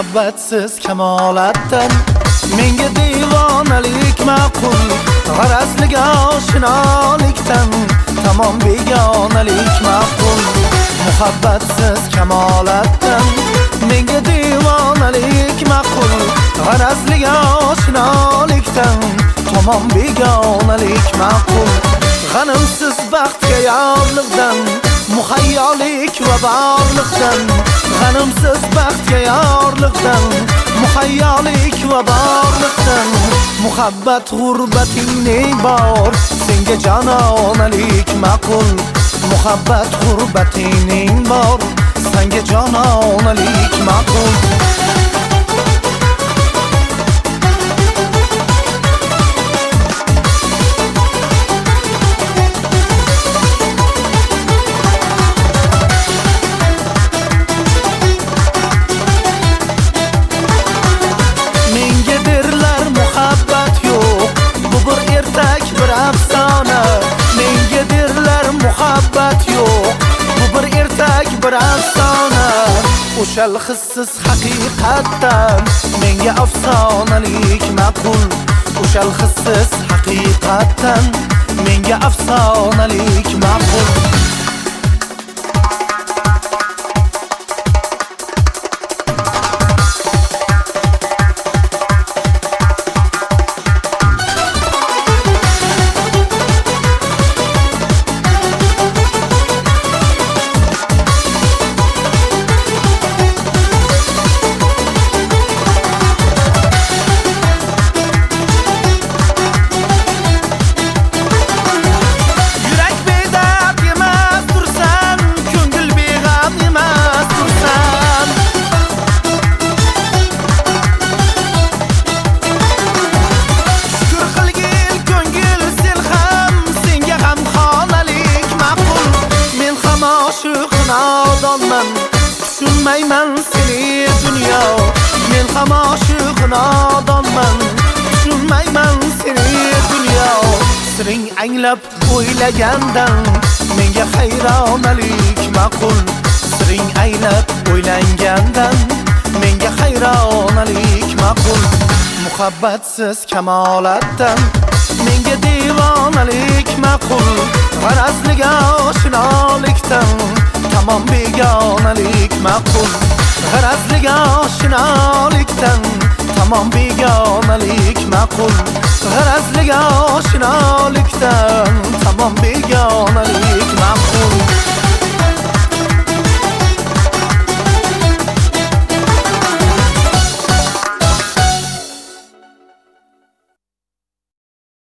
muhabbatsiz kamolatdan menga devonalik ma'qul, g'arazliga oshinolikdan tamom begonalik ma'qul. Muhabbatsiz kamolatdan menga devonalik ma'qul, g'arazliga oshinolikdan tamom begonalik ma'qul. G'animsiz baxtga yorliqdan, muhayyolik va borliqdan, g'animsiz baxtga yorliqdan, muhayyolik va borliqdan, muhabbat g'urbatingning bor, senga jononalik ma'qul. Muhabbat g'urbatingning bor, senga jononalik ma'qul. Muhabbat yo'q, bu bir ertak bir afsona. O'shal hissiz haqiqatdan menga afsonalik ma'qul. O'shal hissiz haqiqatdan menga afsonalik ma'qul. Tushunmayman seni dunyo, men ham oshiq nodonman. Tushunmayman seni dunyo, siring anglab o'ylagandan menga hayronalik ma'qul. Siring anglab o'ylangandan menga hayronalik ma'qul. Muhabbatsiz kamolatdan menga devonalik ma'qul. G'arazliga oshinolikdan tamom begonalik ma'qul. G'arazliga oshinolikdan tamom begonalik ma'qul. G'arazliga oshinolikdan tamom begonalik ma'qul.